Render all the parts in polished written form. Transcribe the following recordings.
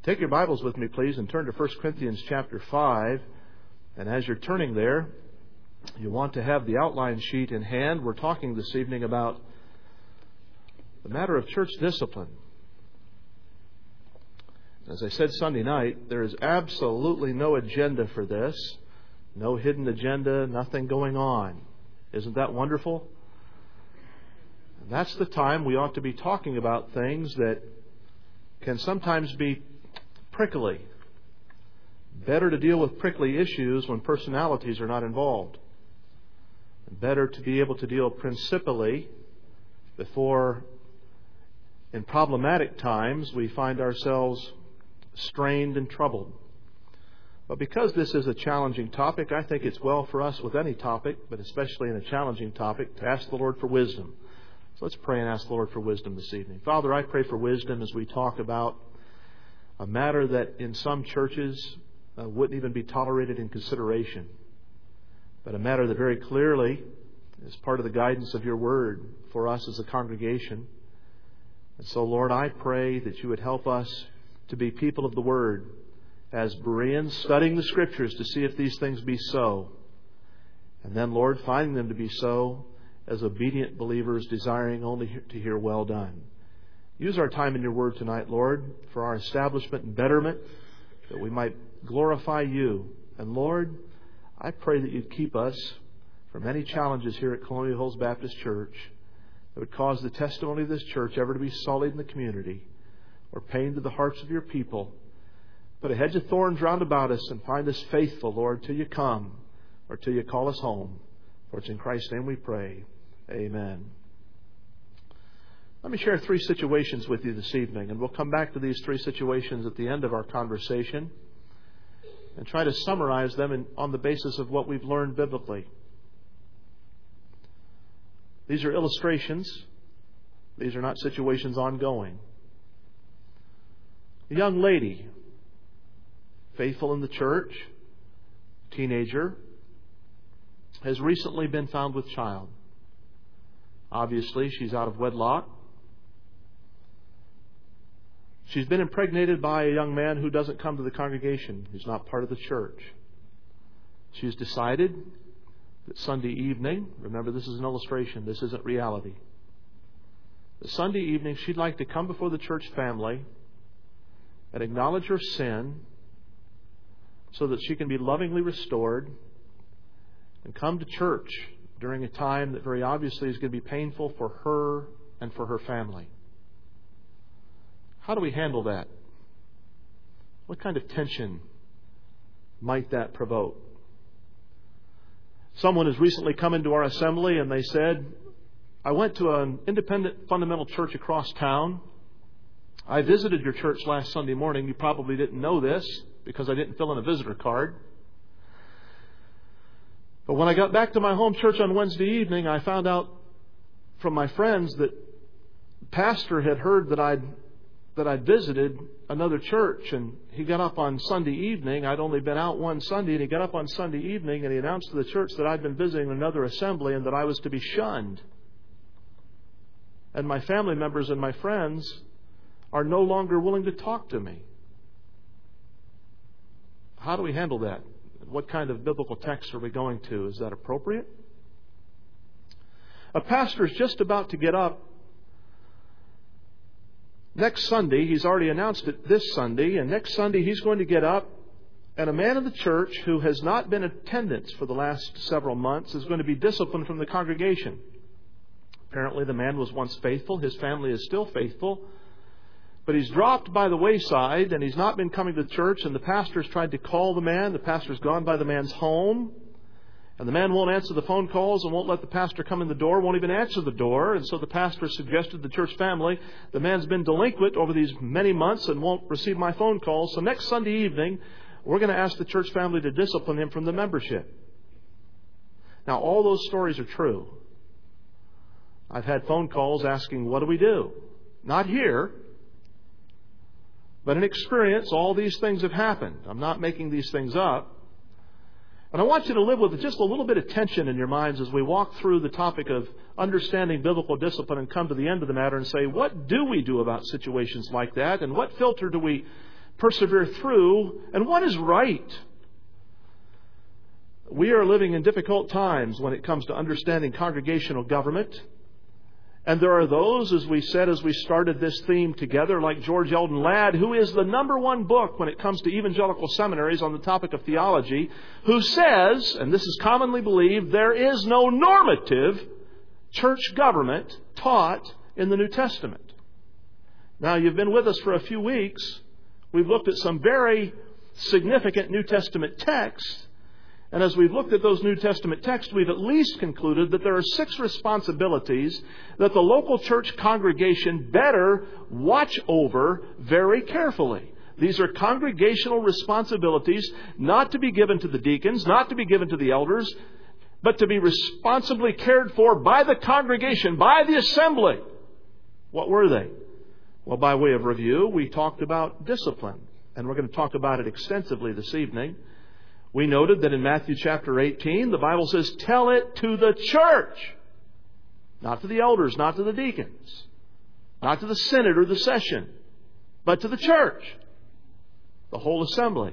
Take your Bibles with me, please, and turn to 1 Corinthians chapter 5. And as you're turning there, you want to have the outline sheet in hand. We're talking this evening about the matter of church discipline. As I said Sunday night, there is absolutely no agenda for this. No hidden agenda, nothing going on. Isn't that wonderful? And that's the time we ought to be talking about things that can sometimes be prickly. Better to deal with prickly issues when personalities are not involved. Better to be able to deal principally before, in problematic times, we find ourselves strained and troubled. But because this is a challenging topic, I think it's well for us with any topic, but especially in a challenging topic, to ask the Lord for wisdom. So let's pray and ask the Lord for wisdom this evening. Father, I pray for wisdom as we talk about a matter that in some churches wouldn't even be tolerated in consideration, but a matter that very clearly is part of the guidance of your word for us as a congregation. And so, Lord, I pray that you would help us to be people of the word, as Bereans studying the Scriptures to see if these things be so. And then, Lord, finding them to be so, as obedient believers desiring only to hear well done. Use our time in your word tonight, Lord, for our establishment and betterment, that we might glorify you. And Lord, I pray that you'd keep us from any challenges here at Colonial Hills Baptist Church that would cause the testimony of this church ever to be sullied in the community or pain to the hearts of your people. Put a hedge of thorns round about us and find us faithful, Lord, till you come or till you call us home. For it's in Christ's name we pray. Amen. Let me share 3 situations with you this evening, and we'll come back to these 3 situations at the end of our conversation and try to summarize them on the basis of what we've learned biblically. These are illustrations. These are not situations ongoing. A young lady, faithful in the church, teenager, has recently been found with child. Obviously, she's out of wedlock. She's been impregnated by a young man who doesn't come to the congregation, who's not part of the church. She's decided that Sunday evening, remember this is an illustration, this isn't reality. The Sunday evening she'd like to come before the church family and acknowledge her sin so that she can be lovingly restored and come to church during a time that very obviously is going to be painful for her and for her family. How do we handle that? What kind of tension might that provoke? Someone has recently come into our assembly and they said, I went to an independent fundamental church across town. I visited your church last Sunday morning. You probably didn't know this because I didn't fill in a visitor card. But when I got back to my home church on Wednesday evening, I found out from my friends that the pastor had heard that I'd visited another church, and he got up on Sunday evening. I'd only been out one Sunday, and he got up on Sunday evening and he announced to the church that I'd been visiting another assembly and that I was to be shunned. And my family members and my friends are no longer willing to talk to me. How do we handle that? What kind of biblical text are we going to? Is that appropriate? A pastor is just about to get up next Sunday. He's already announced it this Sunday, and next Sunday he's going to get up, and a man of the church who has not been in attendance for the last several months is going to be disciplined from the congregation. Apparently the man was once faithful. His family is still faithful. But he's dropped by the wayside, and he's not been coming to church, and the pastor's tried to call the man. The pastor's gone by the man's home, and the man won't answer the phone calls and won't let the pastor come in the door, won't even answer the door. And so the pastor suggested to the church family, the man's been delinquent over these many months and won't receive my phone calls. So next Sunday evening, we're going to ask the church family to discipline him from the membership. Now, all those stories are true. I've had phone calls asking, what do we do? Not here, but in experience, all these things have happened. I'm not making these things up. And I want you to live with just a little bit of tension in your minds as we walk through the topic of understanding biblical discipline and come to the end of the matter and say, what do we do about situations like that? And what filter do we persevere through, and what is right. We are living in difficult times when it comes to understanding congregational government. And there are those, as we said as we started this theme together, like George Eldon Ladd, who is the number one book when it comes to evangelical seminaries on the topic of theology, who says, and this is commonly believed, there is no normative church government taught in the New Testament. Now, you've been with us for a few weeks. We've looked at some very significant New Testament texts. And as we've looked at those New Testament texts, we've at least concluded that there are 6 responsibilities that the local church congregation better watch over very carefully. These are congregational responsibilities not to be given to the deacons, not to be given to the elders, but to be responsibly cared for by the congregation, by the assembly. What were they? Well, by way of review, we talked about discipline, and we're going to talk about it extensively this evening. We noted that in Matthew chapter 18, the Bible says, tell it to the church. Not to the elders, not to the deacons, not to the synod or the session, but to the church, the whole assembly.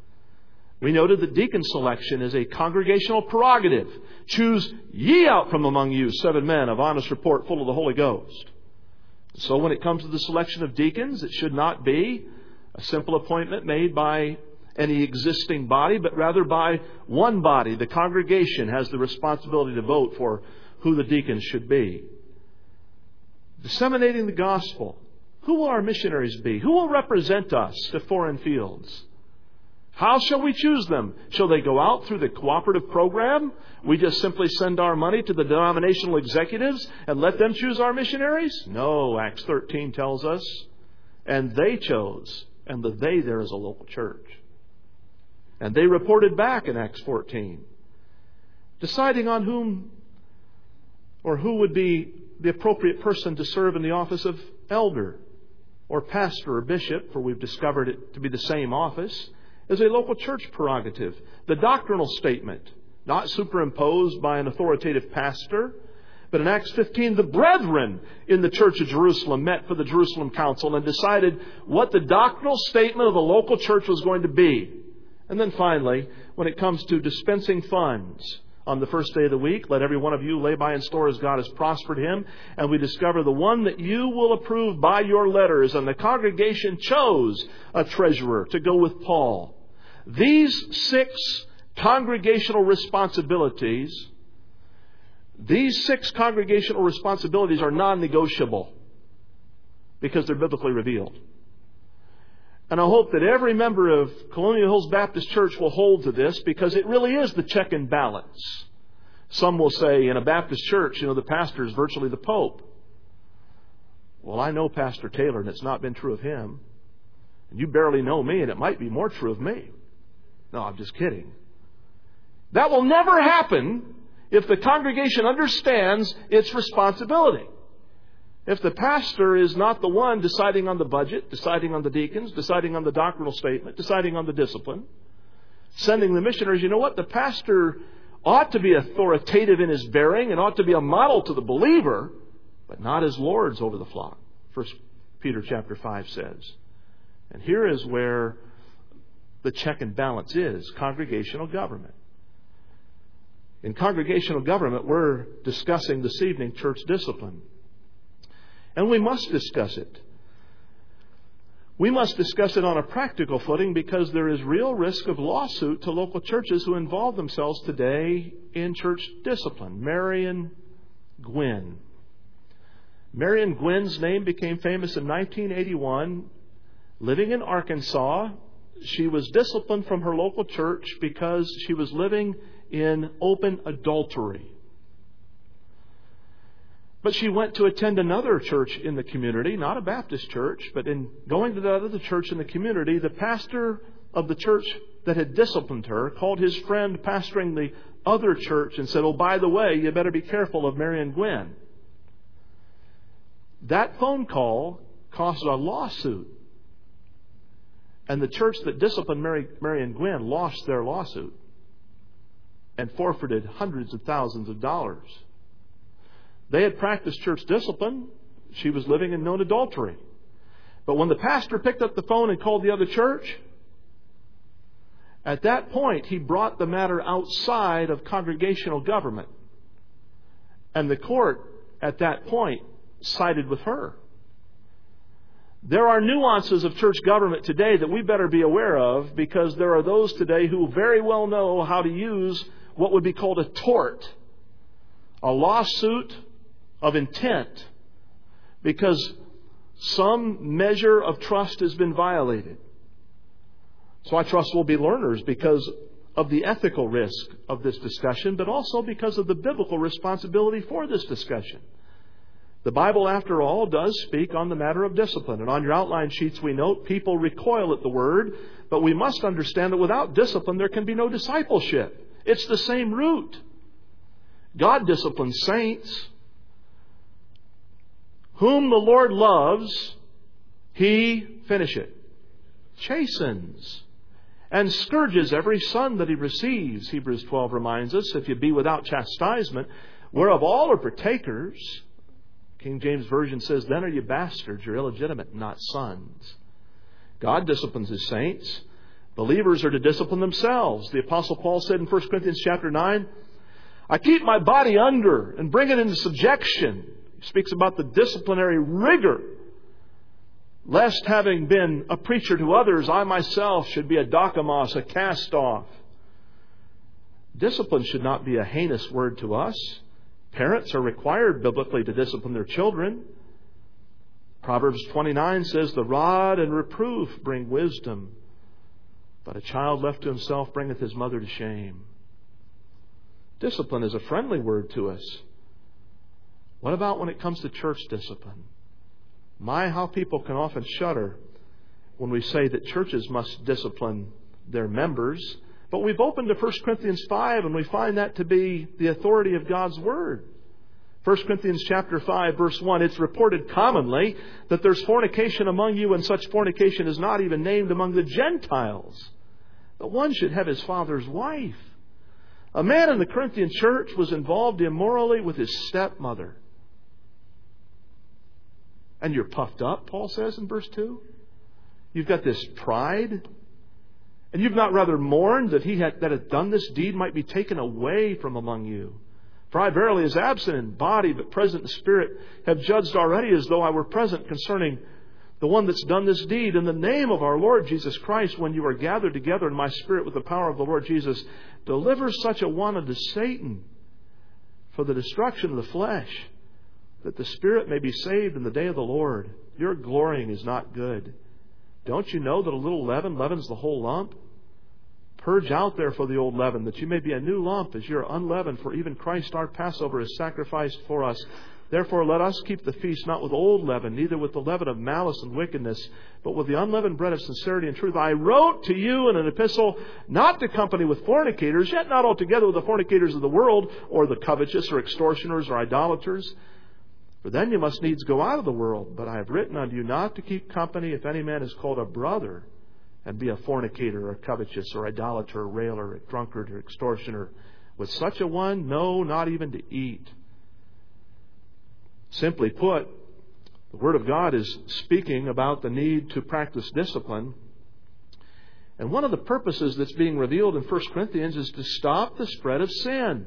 We noted that deacon selection is a congregational prerogative. Choose ye out from among you 7 men of honest report, full of the Holy Ghost. So when it comes to the selection of deacons, it should not be a simple appointment made by any existing body, but rather by one body. The congregation has the responsibility to vote for who the deacons should be. Disseminating the gospel. Who will our missionaries be? Who will represent us to foreign fields? How shall we choose them? Shall they go out through the cooperative program? We just simply send our money to the denominational executives and let them choose our missionaries? No, Acts 13 tells us. And they chose. And the they there is a local church. And they reported back in Acts 14, deciding on whom or who would be the appropriate person to serve in the office of elder or pastor or bishop, for we've discovered it to be the same office, is a local church prerogative. The doctrinal statement, not superimposed by an authoritative pastor, but in Acts 15, the brethren in the church of Jerusalem met for the Jerusalem Council and decided what the doctrinal statement of the local church was going to be. And then finally, when it comes to dispensing funds on the first day of the week, let every one of you lay by in store as God has prospered him. And we discover the one that you will approve by your letters. And the congregation chose a treasurer to go with Paul. These 6 congregational responsibilities, are non-negotiable because they're biblically revealed. And I hope that every member of Colonial Hills Baptist Church will hold to this, because it really is the check and balance. Some will say in a Baptist church, the pastor is virtually the Pope. Well, I know Pastor Taylor, and it's not been true of him. And you barely know me, and it might be more true of me. No, I'm just kidding. That will never happen if the congregation understands its responsibility. If the pastor is not the one deciding on the budget, deciding on the deacons, deciding on the doctrinal statement, deciding on the discipline, sending the missionaries, you know what? The pastor ought to be authoritative in his bearing and ought to be a model to the believer, but not as lords over the flock. 1 Peter chapter 5 says. And here is where the check and balance is, congregational government. In congregational government, we're discussing this evening church discipline. And we must discuss it. We must discuss it on a practical footing, because there is real risk of lawsuit to local churches who involve themselves today in church discipline. Marion Gwynn. Marion Gwynn's name became famous in 1981. Living in Arkansas, she was disciplined from her local church because she was living in open adultery. But she went to attend another church in the community, not a Baptist church, but in going to that other church in the community, the pastor of the church that had disciplined her called his friend pastoring the other church and said, "Oh, by the way, you better be careful of Marion Gwynn." That phone call caused a lawsuit. And the church that disciplined Marion Gwynn lost their lawsuit and forfeited hundreds of thousands of dollars. They had practiced church discipline. She was living in known adultery. But when the pastor picked up the phone and called the other church, at that point he brought the matter outside of congregational government. And the court at that point sided with her. There are nuances of church government today that we better be aware of, because there are those today who very well know how to use what would be called a tort, a lawsuit of intent, because some measure of trust has been violated. So I trust we'll be learners because of the ethical risk of this discussion, but also because of the biblical responsibility for this discussion. The Bible, after all, does speak on the matter of discipline. And on your outline sheets we note, people recoil at the word, but we must understand that without discipline there can be no discipleship. It's the same root. God disciplines saints. Whom the Lord loves, He, finish it, chastens, and scourges every son that He receives. Hebrews 12 reminds us, if you be without chastisement, whereof all are partakers. King James Version says, then are you bastards, you're illegitimate, not sons. God disciplines His saints. Believers are to discipline themselves. The Apostle Paul said in 1 Corinthians chapter 9, I keep my body under and bring it into subjection. He speaks about the disciplinary rigor, lest having been a preacher to others, I myself should be a dokimos, a cast-off. Discipline should not be a heinous word to us. Parents are required biblically to discipline their children. Proverbs 29 says, the rod and reproof bring wisdom, but a child left to himself bringeth his mother to shame. Discipline is a friendly word to us. What about when it comes to church discipline? My, how people can often shudder when we say that churches must discipline their members. But we've opened to 1 Corinthians 5 and we find that to be the authority of God's Word. 1 Corinthians chapter 5 verse 1, it's reported commonly that there's fornication among you, and such fornication is not even named among the Gentiles. But one should have his father's wife. A man in the Corinthian church was involved immorally with his stepmother. And you're puffed up, Paul says in verse 2. You've got this pride. And you've not rather mourned that that had done this deed might be taken away from among you. For I verily, as absent in body but present in spirit, have judged already as though I were present concerning the one that's done this deed. In the name of our Lord Jesus Christ, when you are gathered together in my spirit with the power of the Lord Jesus, deliver such a one unto Satan for the destruction of the flesh, that the spirit may be saved in the day of the Lord. Your glorying is not good. Don't you know that a little leaven leavens the whole lump? Purge out therefore the old leaven, that you may be a new lump, as you are unleavened. For even Christ our Passover is sacrificed for us. Therefore let us keep the feast not with old leaven, neither with the leaven of malice and wickedness, but with the unleavened bread of sincerity and truth. I wrote to you in an epistle not to company with fornicators, yet not altogether with the fornicators of the world, or the covetous, or extortioners, or idolaters. For then you must needs go out of the world. But I have written unto you not to keep company if any man is called a brother, and be a fornicator, or covetous, or idolater, or railer, or drunkard, or extortioner. With such a one, no, not even to eat. Simply put, the Word of God is speaking about the need to practice discipline. And one of the purposes that's being revealed in 1 Corinthians is to stop the spread of sin.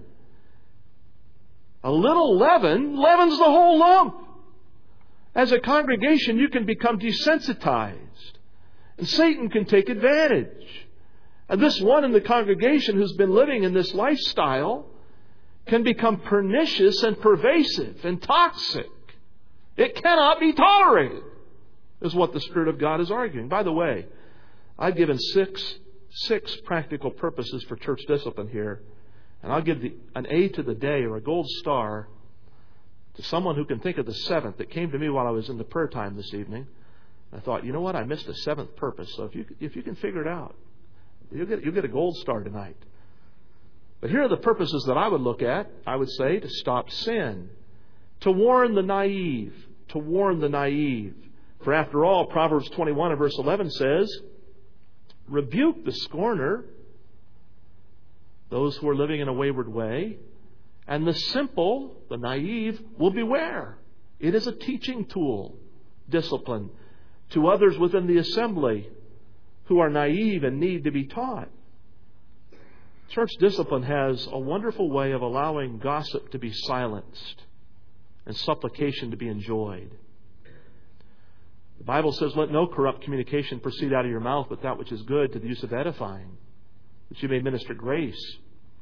A little leaven leavens the whole lump. As a congregation, you can become desensitized. And Satan can take advantage. And this one in the congregation who's been living in this lifestyle can become pernicious and pervasive and toxic. It cannot be tolerated, is what the Spirit of God is arguing. By the way, I've given six practical purposes for church discipline here. And I'll give an A to the day, or a gold star, to someone who can think of the seventh that came to me while I was in the prayer time this evening. I thought, you know what? I missed a seventh purpose. So if you can figure it out, you'll get a gold star tonight. But here are the purposes that I would look at. I would say to stop sin, to warn the naive, to warn the naive. For after all, Proverbs 21 and verse 11 says, rebuke the scorner, those who are living in a wayward way, and the simple, the naive, will beware. It is a teaching tool, discipline. to others within the assembly who are naive and need to be taught. Church discipline has a wonderful way of allowing gossip to be silenced and supplication to be enjoyed. The Bible says, "Let no corrupt communication proceed out of your mouth, but that which is good to the use of edifying, that you may minister grace."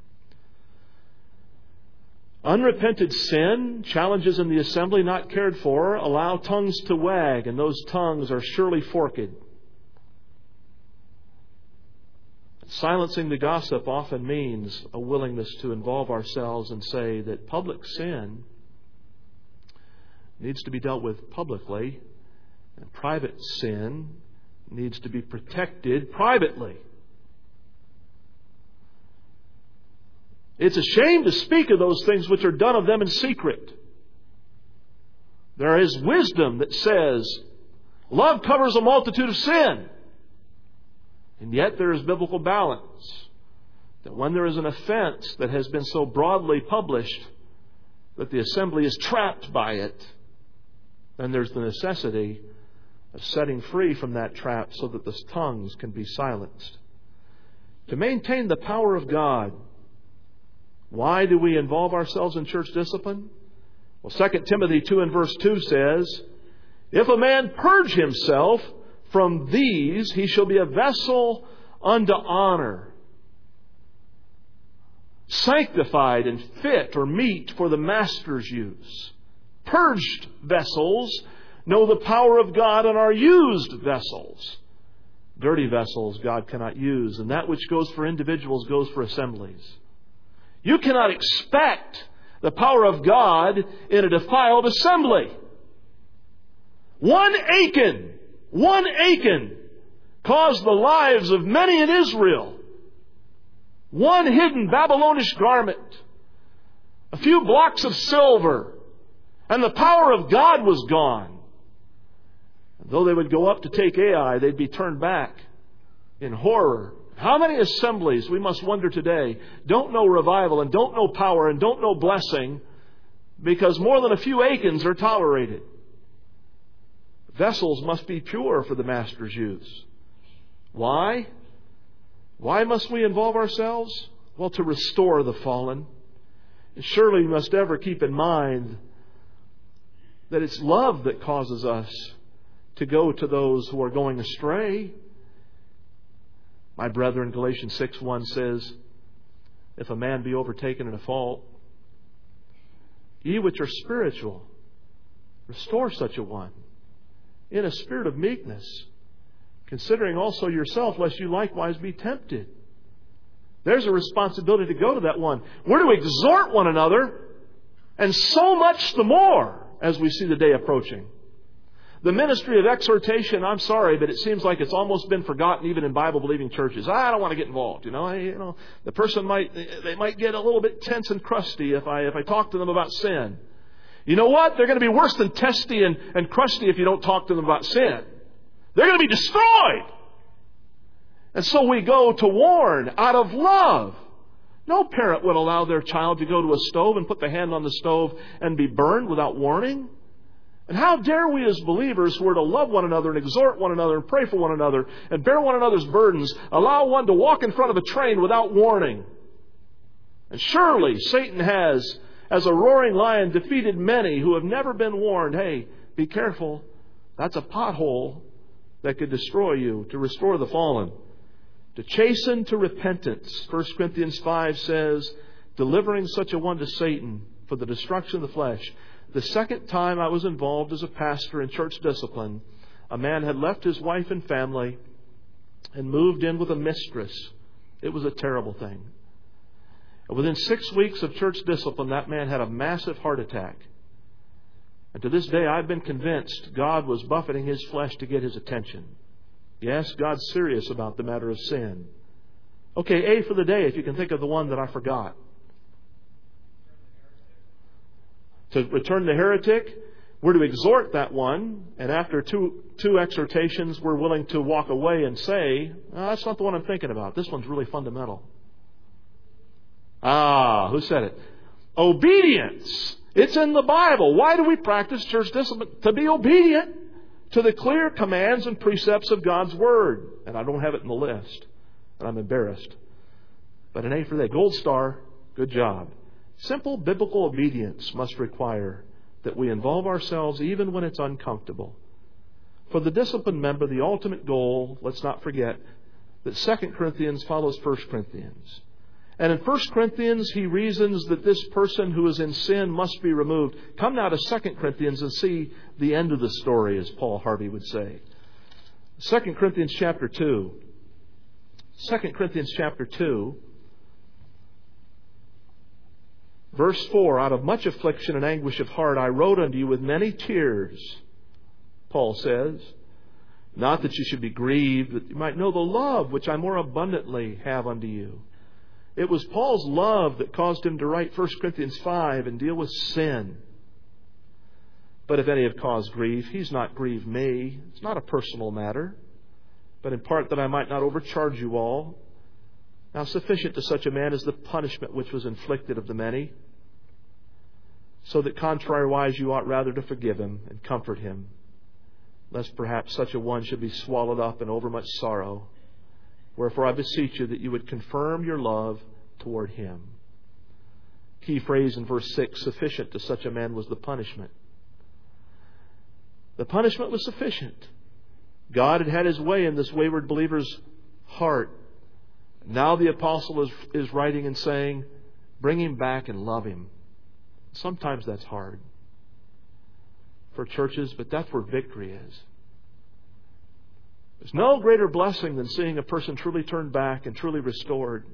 Unrepented sin, challenges in the assembly not cared for, allow tongues to wag, and those tongues are surely forked. Silencing the gossip often means a willingness to involve ourselves and say that public sin needs to be dealt with publicly, and private sin needs to be protected privately. It's a shame to speak of those things which are done of them in secret. There is wisdom that says, love covers a multitude of sin. And yet there is biblical balance. That when there is an offense that has been so broadly published that the assembly is trapped by it, then there's the necessity of setting free from that trap so that the tongues can be silenced. To maintain the power of God, why do we involve ourselves in church discipline? Well, 2 Timothy 2 and verse 2 says, "If a man purge himself from these, he shall be a vessel unto honor, sanctified and fit or meet for the master's use." Purged vessels know the power of God and are used vessels. Dirty vessels God cannot use, and that which goes for individuals goes for assemblies. You cannot expect the power of God in a defiled assembly. One Achan caused the lives of many in Israel. One hidden Babylonish garment, a few blocks of silver, and the power of God was gone. And though they would go up to take Ai, they'd be turned back in horror. How many assemblies, we must wonder today, don't know revival and don't know power and don't know blessing because more than a few Achans are tolerated? Vessels must be pure for the Master's use. Why? Why must we involve ourselves? Well, to restore the fallen. And surely we must ever keep in mind that it's love that causes us to go to those who are going astray. My brethren, Galatians 6:1 says, "If a man be overtaken in a fault, ye which are spiritual, restore such a one in a spirit of meekness, considering also yourself, lest you likewise be tempted." There's a responsibility to go to that one. We're to exhort one another, and so much the more as we see the day approaching. The ministry of exhortation, I'm sorry, but it seems like it's almost been forgotten even in Bible-believing churches. I don't want to get involved. The person might get a little bit tense and crusty if I talk to them about sin. You know what? They're going to be worse than testy and crusty if you don't talk to them about sin. They're going to be destroyed. And so we go to warn out of love. No parent would allow their child to go to a stove and put the hand on the stove and be burned without warning. And how dare we as believers who are to love one another and exhort one another and pray for one another and bear one another's burdens, allow one to walk in front of a train without warning? And surely Satan has, as a roaring lion, defeated many who have never been warned. Hey, be careful. That's a pothole that could destroy you. To restore the fallen. To chasten to repentance. 1 Corinthians 5 says, delivering such a one to Satan for the destruction of the flesh. The second time I was involved as a pastor in church discipline, a man had left his wife and family and moved in with a mistress. It was a terrible thing. And within 6 weeks of church discipline, that man had a massive heart attack. And to this day, I've been convinced God was buffeting his flesh to get his attention. Yes, God's serious about the matter of sin. Okay, A for the day, if you can think of the one that I forgot. To return the heretic, we're to exhort that one, and after two exhortations, we're willing to walk away and say, that's not the one I'm thinking about. This one's really fundamental. Who said it? Obedience. It's in the Bible. Why do we practice church discipline? To be obedient. to the clear commands and precepts of God's Word. And I don't have it in the list, and I'm embarrassed. But an A for that. Gold star, good job. Simple biblical obedience must require that we involve ourselves even when it's uncomfortable. For the disciplined member, the ultimate goal, let's not forget, that 2 Corinthians follows 1 Corinthians. And in 1 Corinthians, he reasons that this person who is in sin must be removed. Come now to 2 Corinthians and see the end of the story, as Paul Harvey would say. 2 Corinthians chapter 2. 2 Corinthians chapter 2. Verse 4, out of much affliction and anguish of heart, I wrote unto you with many tears, Paul says, not that you should be grieved, but you might know the love which I more abundantly have unto you. It was Paul's love that caused him to write 1 Corinthians 5 and deal with sin. But if any have caused grief, he's not grieved me. It's not a personal matter, but in part that I might not overcharge you all. Now sufficient to such a man is the punishment which was inflicted of the many, so that contrariwise you ought rather to forgive him and comfort him, lest perhaps such a one should be swallowed up in overmuch sorrow. Wherefore I beseech you that you would confirm your love toward him. Key phrase in verse 6, sufficient to such a man was the punishment. The punishment was sufficient. God had had His way in this wayward believer's heart. Now the apostle is writing and saying, bring him back and love him. Sometimes that's hard for churches, but that's where victory is. There's no greater blessing than seeing a person truly turned back and truly restored.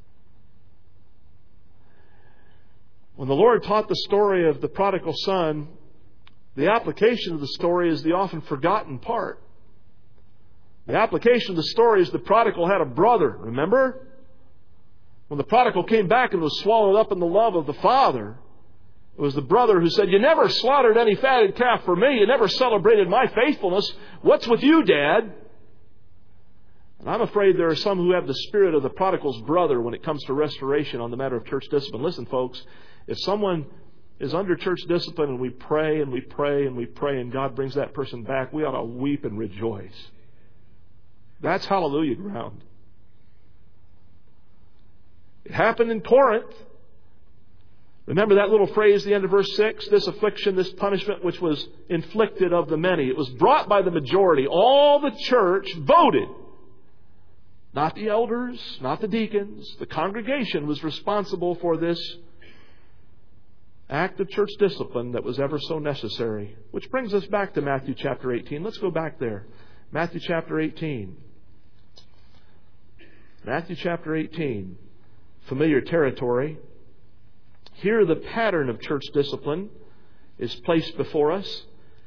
When the Lord taught the story of the prodigal son, the application of the story is the often forgotten part. The application of the story is the prodigal had a brother, remember? When the prodigal came back and was swallowed up in the love of the father, it was the brother who said, you never slaughtered any fatted calf for me. You never celebrated my faithfulness. What's with you, Dad? And I'm afraid there are some who have the spirit of the prodigal's brother when it comes to restoration on the matter of church discipline. Listen, folks, if someone is under church discipline and we pray and we pray and we pray and God brings that person back, we ought to weep and rejoice. That's hallelujah ground. It happened in Corinth. Remember that little phrase, the end of verse 6? This affliction, this punishment which was inflicted of the many. It was brought by the majority. All the church voted. Not the elders, not the deacons. The congregation was responsible for this act of church discipline that was ever so necessary. Which brings us back to Matthew chapter 18. Let's go back there. Matthew chapter 18. Matthew chapter 18. Familiar territory. Here the pattern of church discipline is placed before us.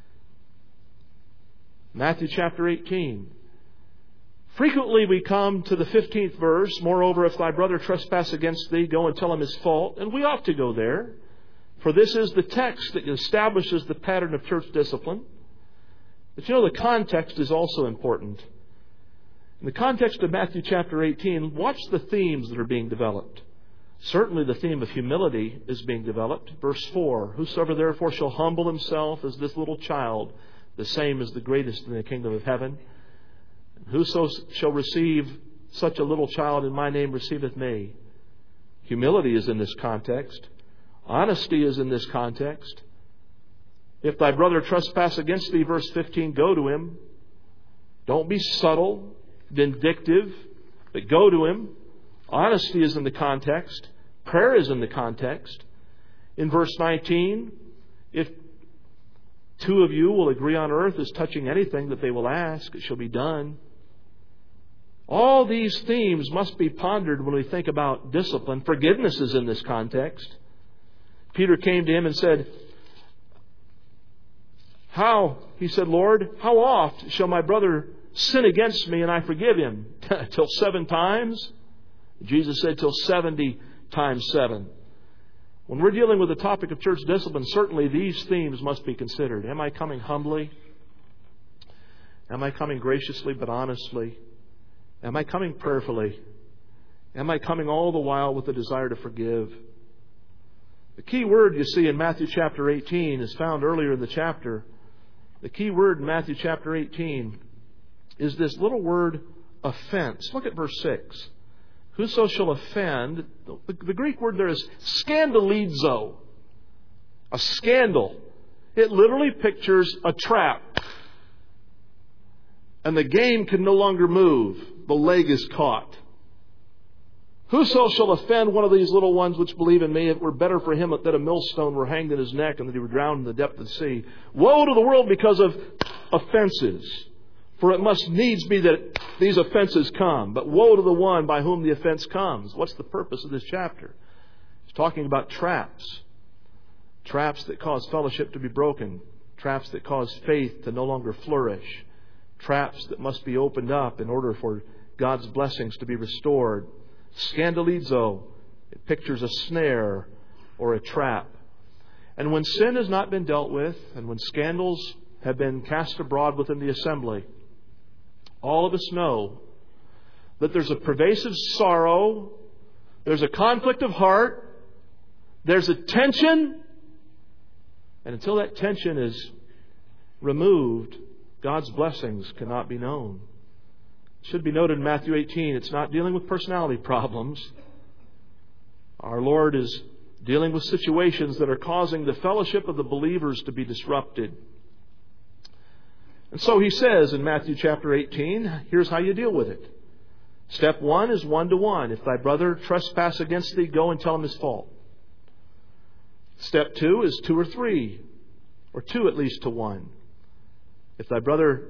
Matthew chapter 18. Frequently we come to the 15th verse. Moreover, if thy brother trespass against thee, go and tell him his fault. And we ought to go there. For this is the text that establishes the pattern of church discipline. But you know, the context is also important. In the context of Matthew chapter 18, watch the themes that are being developed. Certainly the theme of humility is being developed. Verse 4, whosoever therefore shall humble himself as this little child, the same is the greatest in the kingdom of heaven. Whoso shall receive such a little child in my name receiveth me. Humility is in this context. Honesty is in this context. If thy brother trespass against thee, verse 15, go to him. Don't be subtle, vindictive, but go to him. Honesty is in the context. Prayer is in the context. In verse 19, if two of you will agree on earth as touching anything that they will ask, it shall be done. All these themes must be pondered when we think about discipline. Forgiveness is in this context. Peter came to him and said, how? He said, Lord, how oft shall my brother sin against me and I forgive him? Till 7 times? Jesus said, till 70 times 7. When we're dealing with the topic of church discipline, certainly these themes must be considered. Am I coming humbly? Am I coming graciously but honestly? Am I coming prayerfully? Am I coming all the while with a desire to forgive? The key word you see in Matthew chapter 18 is found earlier in the chapter. The key word in Matthew chapter 18 is this little word offense. Look at verse 6. Whoso shall offend, the Greek word there is scandalizo. A scandal. It literally pictures a trap. And the game can no longer move. The leg is caught. Whoso shall offend one of these little ones which believe in me, it were better for him that a millstone were hanged in his neck and that he were drowned in the depth of the sea. Woe to the world because of offenses. For it must needs be that these offenses come. But woe to the one by whom the offense comes. What's the purpose of this chapter? It's talking about traps. Traps that cause fellowship to be broken. Traps that cause faith to no longer flourish. Traps that must be opened up in order for God's blessings to be restored. Scandalizo, it pictures a snare or a trap. And when sin has not been dealt with, and when scandals have been cast abroad within the assembly, all of us know that there's a pervasive sorrow, there's a conflict of heart, there's a tension, and until that tension is removed, God's blessings cannot be known. It should be noted in Matthew 18, it's not dealing with personality problems. Our Lord is dealing with situations that are causing the fellowship of the believers to be disrupted. And so He says in Matthew chapter 18, here's how you deal with it. Step 1 is 1-to-1. If thy brother trespass against thee, go and tell him his fault. Step 2 is 2 or 3, or 2 at least to 1. If thy brother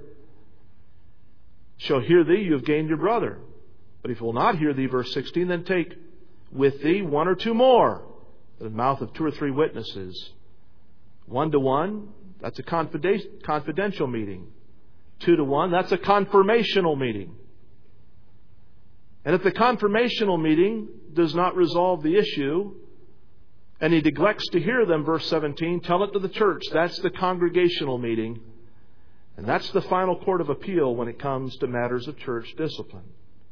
shall hear thee, you have gained your brother. But if he will not hear thee, verse 16, then take with thee 1 or 2 more, in the mouth of 2 or 3 witnesses. 1-to-1, that's a confidential meeting. 2-to-1, that's a confirmational meeting. And if the confirmational meeting does not resolve the issue, and he neglects to hear them, verse 17, tell it to the church. That's the congregational meeting. And that's the final court of appeal when it comes to matters of church discipline.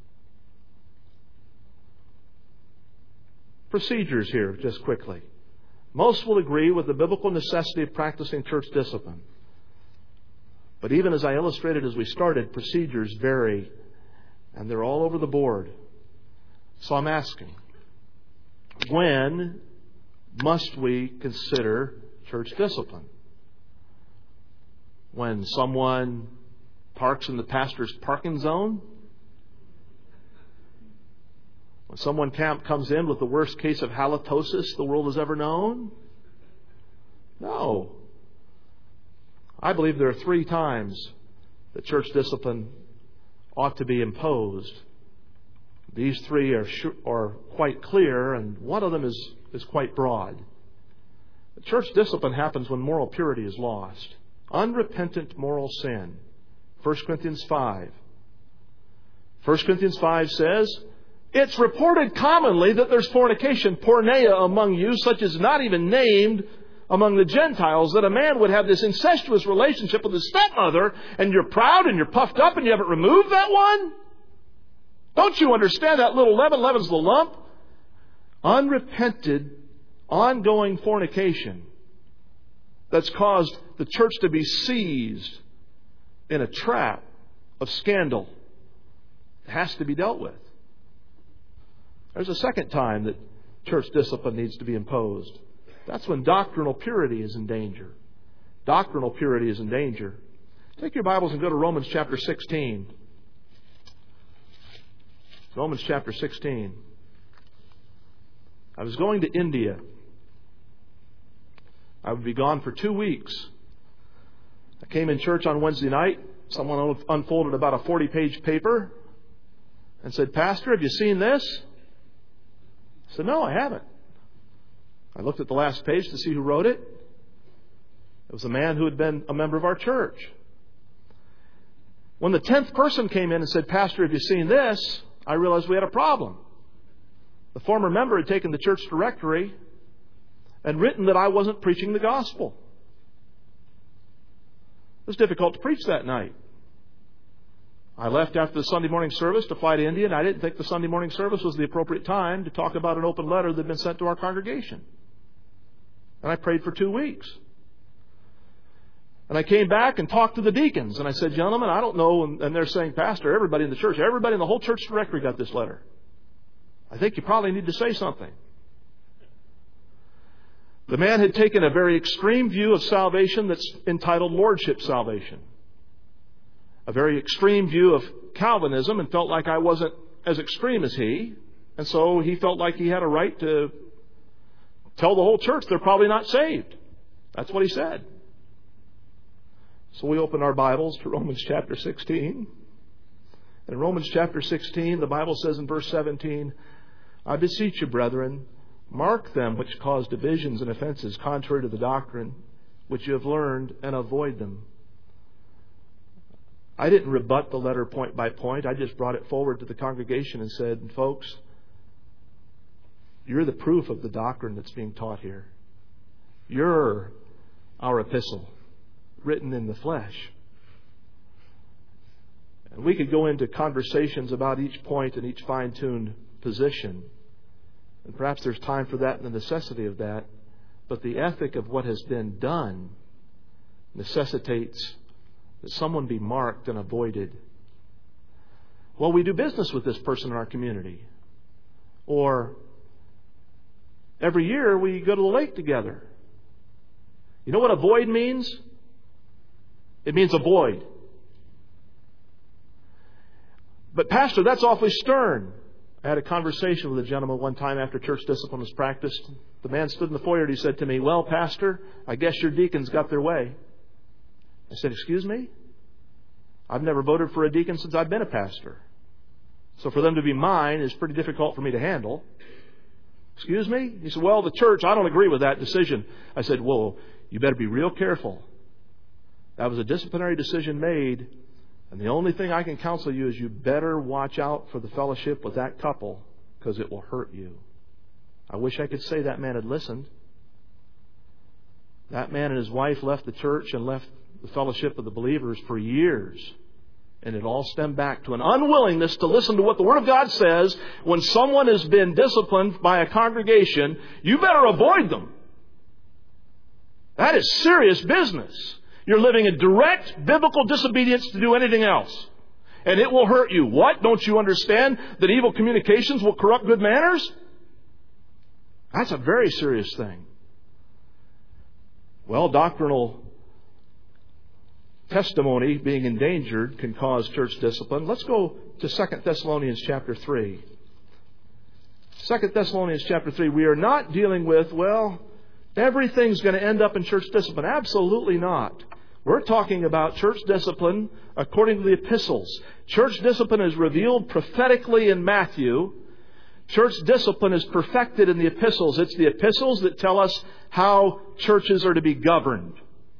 Procedures here, just quickly. Most will agree with the biblical necessity of practicing church discipline. But even as I illustrated as we started, procedures vary, and they're all over the board. So I'm asking, when must we consider church discipline? When someone parks in the pastor's parking zone? When someone comes in with the worst case of halitosis the world has ever known? No. I believe there are 3 times that church discipline ought to be imposed. These 3 are quite clear, and one of them is quite broad. Church discipline happens when moral purity is lost. Unrepentant moral sin. 1 Corinthians 5. 1 Corinthians 5 says, it's reported commonly that there's fornication, porneia, among you, such as not even named among the Gentiles, that a man would have this incestuous relationship with his stepmother, and you're proud and you're puffed up and you haven't removed that one? Don't you understand that little leaven leavens the lump? Unrepented, ongoing fornication that's caused the church to be seized in a trap of scandal. It has to be dealt with. There's a second time that church discipline needs to be imposed. That's when doctrinal purity is in danger. Doctrinal purity is in danger. Take your Bibles and go to Romans chapter 16. Romans chapter 16. I was going to India. I would be gone for 2 weeks. I came in church on Wednesday night. Someone unfolded about a 40-page paper and said, Pastor, have you seen this? I said, no, I haven't. I looked at the last page to see who wrote it. It was a man who had been a member of our church. When the 10th person came in and said, Pastor, have you seen this? I realized we had a problem. The former member had taken the church directory and written that I wasn't preaching the gospel. It was difficult to preach that night. I left after the Sunday morning service to fly to India, and I didn't think the Sunday morning service was the appropriate time to talk about an open letter that had been sent to our congregation. And I prayed for 2 weeks. And I came back and talked to the deacons. And I said, gentlemen, I don't know. And they're saying, Pastor, everybody in the church, everybody in the whole church directory got this letter. I think you probably need to say something. The man had taken a very extreme view of salvation that's entitled Lordship Salvation. A very extreme view of Calvinism, and felt like I wasn't as extreme as he. And so he felt like he had a right to tell the whole church they're probably not saved. That's what he said. So we opened our Bibles to Romans chapter 16. In Romans chapter 16, the Bible says in verse 17, I beseech you, brethren, mark them which cause divisions and offenses contrary to the doctrine which you have learned, and avoid them. I didn't rebut the letter point by point. I just brought it forward to the congregation and said, folks, you're the proof of the doctrine that's being taught here. You're our epistle, written in the flesh. And we could go into conversations about each point and each fine-tuned position. And perhaps there's time for that and the necessity of that. But the ethic of what has been done necessitates that someone be marked and avoided. Well, we do business with this person in our community. Or every year we go to the lake together. You know what avoid means? It means avoid. But Pastor, that's awfully stern. I had a conversation with a gentleman one time after church discipline was practiced. The man stood in the foyer and he said to me, well, Pastor, I guess your deacons got their way. I said, excuse me? I've never voted for a deacon since I've been a pastor. So for them to be mine is pretty difficult for me to handle. Excuse me? He said, well, the church, I don't agree with that decision. I said, well, you better be real careful. That was a disciplinary decision made. And the only thing I can counsel you is you better watch out for the fellowship with that couple, because it will hurt you. I wish I could say that man had listened. That man and his wife left the church and left the fellowship of the believers for years. And it all stemmed back to an unwillingness to listen to what the Word of God says. When someone has been disciplined by a congregation, you better avoid them. That is serious business. You're living in direct biblical disobedience to do anything else. And it will hurt you. What? Don't you understand that evil communications will corrupt good manners? That's a very serious thing. Well, doctrinal testimony being endangered can cause church discipline. Let's go to 2 Thessalonians chapter 3. 2 Thessalonians chapter 3. We are not dealing with, well, everything's going to end up in church discipline. Absolutely not. We're talking about church discipline according to the epistles. Church discipline is revealed prophetically in Matthew. Church discipline is perfected in the epistles. It's the epistles that tell us how churches are to be governed.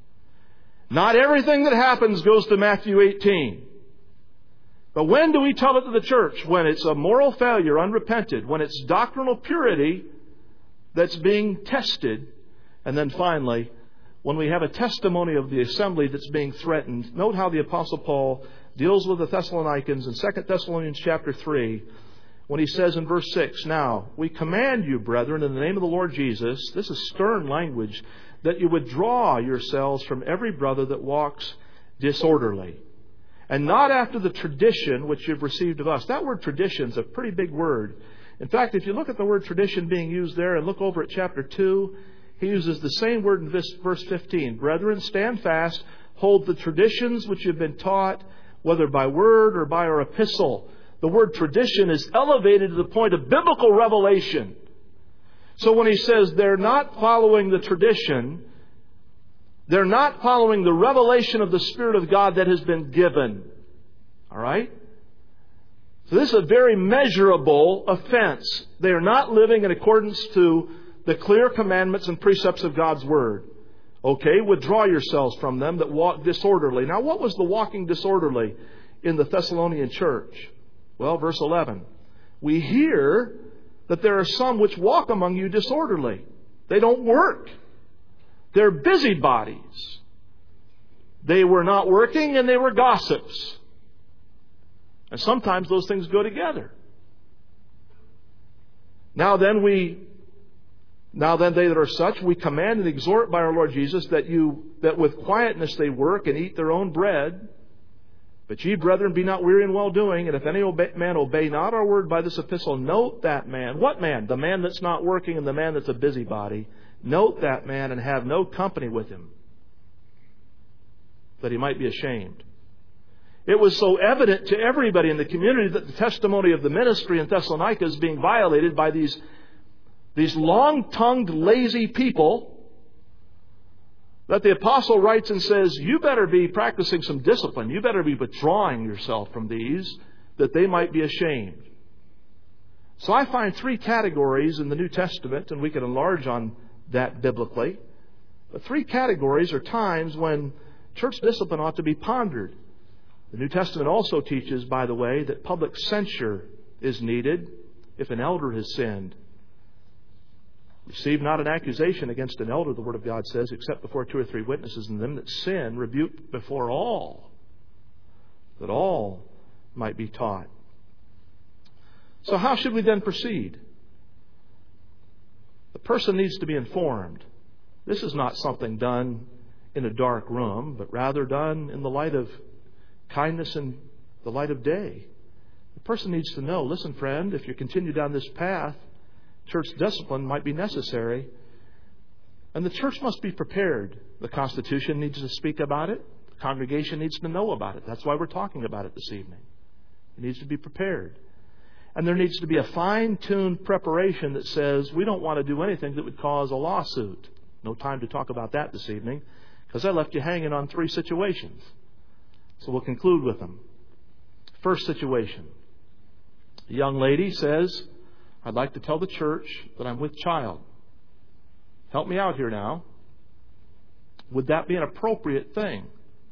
Not everything that happens goes to Matthew 18. But when do we tell it to the church? When it's a moral failure, unrepented. When it's doctrinal purity that's being tested. And then finally, when we have a testimony of the assembly that's being threatened. Note how the Apostle Paul deals with the Thessalonians in 2 Thessalonians chapter 3. When he says in verse 6, now, we command you, brethren, in the name of the Lord Jesus, this is stern language, that you withdraw yourselves from every brother that walks disorderly, and not after the tradition which you've received of us. That word tradition is a pretty big word. In fact, if you look at the word tradition being used there and look over at chapter 2, he uses the same word in verse 15. Brethren, stand fast, hold the traditions which you've been taught, whether by word or by our epistle. The word tradition is elevated to the point of biblical revelation. So when he says they're not following the tradition, they're not following the revelation of the Spirit of God that has been given. All right? So this is a very measurable offense. They are not living in accordance to the clear commandments and precepts of God's Word. Okay, withdraw yourselves from them that walk disorderly. Now, what was the walking disorderly in the Thessalonian church? Well, verse 11. We hear that there are some which walk among you disorderly. They don't work. They're busybodies. They were not working and they were gossips. And sometimes those things go together. Now then, we Now then, they that are such, we command and exhort by our Lord Jesus that with quietness they work and eat their own bread. But ye, brethren, be not weary in well-doing. And if any man obey not our word by this epistle, note that man. What man? The man that's not working and the man that's a busybody. Note that man and have no company with him, that he might be ashamed. It was so evident to everybody in the community that the testimony of the ministry in Thessalonica is being violated by these long-tongued, lazy people, that the apostle writes and says, you better be practicing some discipline. You better be withdrawing yourself from these, that they might be ashamed. So I find three categories in the New Testament, and we can enlarge on that biblically. But three categories are times when church discipline ought to be pondered. The New Testament also teaches, by the way, that public censure is needed if an elder has sinned. Receive not an accusation against an elder, the Word of God says, except before 2 or 3 witnesses, and them that sin rebuke before all, that all might be taught. So how should we then proceed? The person needs to be informed. This is not something done in a dark room, but rather done in the light of kindness and the light of day. The person needs to know, listen, friend, if you continue down this path, church discipline might be necessary. And the church must be prepared. The Constitution needs to speak about it. The congregation needs to know about it. That's why we're talking about it this evening. It needs to be prepared. And there needs to be a fine-tuned preparation that says we don't want to do anything that would cause a lawsuit. No time to talk about that this evening, because I left you hanging on 3 situations. So we'll conclude with them. First situation. A young lady says, I'd like to tell the church that I'm with child. Help me out here now. Would that be an appropriate thing?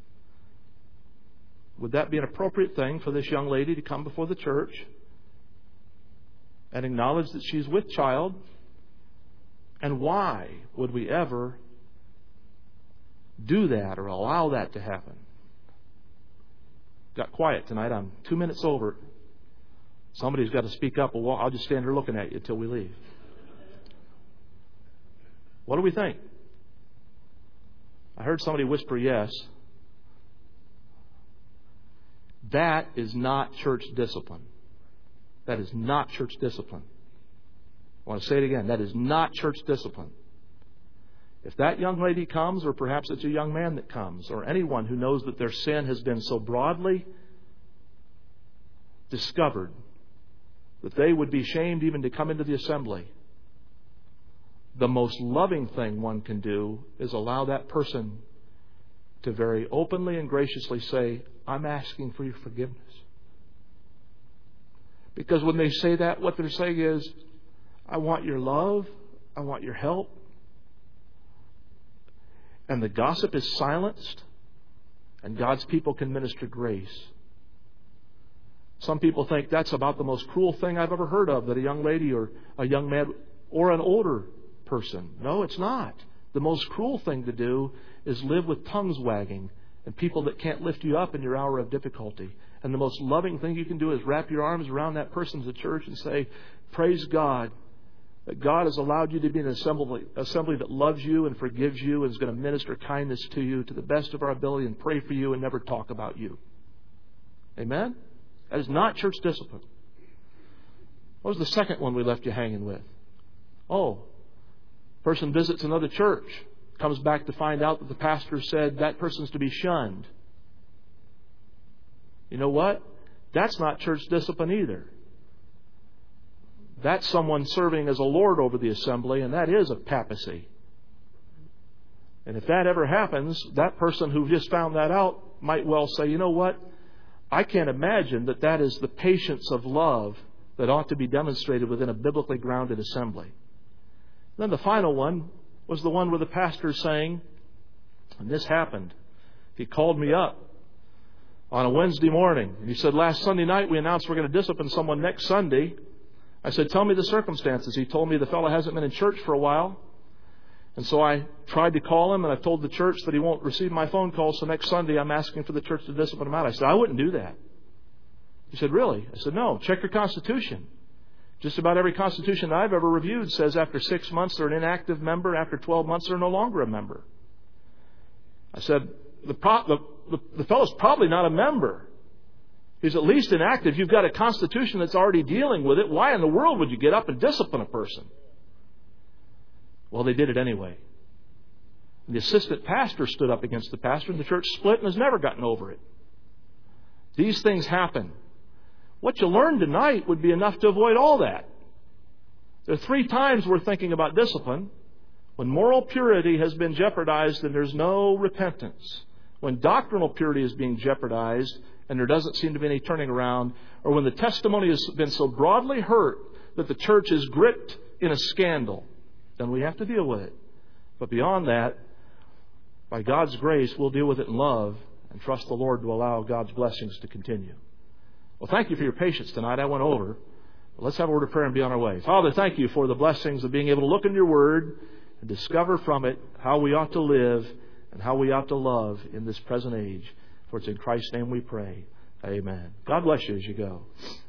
Would that be an appropriate thing for this young lady to come before the church and acknowledge that she's with child? And why would we ever do that or allow that to happen? Got quiet tonight. I'm 2 minutes over. Somebody's got to speak up. Well, I'll just stand here looking at you until we leave. What do we think? I heard somebody whisper yes. That is not church discipline. That is not church discipline. I want to say it again. That is not church discipline. If that young lady comes, or perhaps it's a young man that comes, or anyone who knows that their sin has been so broadly discovered that they would be shamed even to come into the assembly, the most loving thing one can do is allow that person to very openly and graciously say, I'm asking for your forgiveness. Because when they say that, what they're saying is, I want your love, I want your help. And the gossip is silenced, and God's people can minister grace. Some people think that's about the most cruel thing I've ever heard of, that a young lady or a young man or an older person. No, it's not. The most cruel thing to do is live with tongues wagging and people that can't lift you up in your hour of difficulty. And the most loving thing you can do is wrap your arms around that person at the church and say, praise God that God has allowed you to be in an assembly that loves you and forgives you and is going to minister kindness to you to the best of our ability and pray for you and never talk about you. Amen? That is not church discipline. What was the second one we left you hanging with? Oh, person visits another church, comes back to find out that the pastor said that person's to be shunned. You know what? That's not church discipline either. That's someone serving as a lord over the assembly, and that is a papacy. And if that ever happens, that person who just found that out might well say, you know what? I can't imagine that that is the patience of love that ought to be demonstrated within a biblically grounded assembly. Then the final one was the one where the pastor is saying, and this happened. He called me up on a Wednesday morning, and he said, last Sunday night we announced we're going to discipline someone next Sunday. I said, tell me the circumstances. He told me the fellow hasn't been in church for a while. And so I tried to call him, and I told the church that he won't receive my phone call, so next Sunday I'm asking for the church to discipline him out. I said, I wouldn't do that. He said, really? I said, no, check your Constitution. Just about every constitution that I've ever reviewed says after 6 months they're an inactive member, after 12 months they're no longer a member. I said, the fellow's probably not a member. He's at least inactive. You've got a constitution that's already dealing with it. Why in the world would you get up and discipline a person? Well, they did it anyway. The assistant pastor stood up against the pastor, and the church split and has never gotten over it. These things happen. What you learned tonight would be enough to avoid all that. There are 3 times we're thinking about discipline. When moral purity has been jeopardized and there's no repentance. When doctrinal purity is being jeopardized and there doesn't seem to be any turning around. Or when the testimony has been so broadly hurt that the church is gripped in a scandal. Then we have to deal with it. But beyond that, by God's grace, we'll deal with it in love and trust the Lord to allow God's blessings to continue. Well, thank you for your patience tonight. I went over. But let's have a word of prayer and be on our way. Father, thank you for the blessings of being able to look into your Word and discover from it how we ought to live and how we ought to love in this present age. For it's in Christ's name we pray. Amen. God bless you as you go.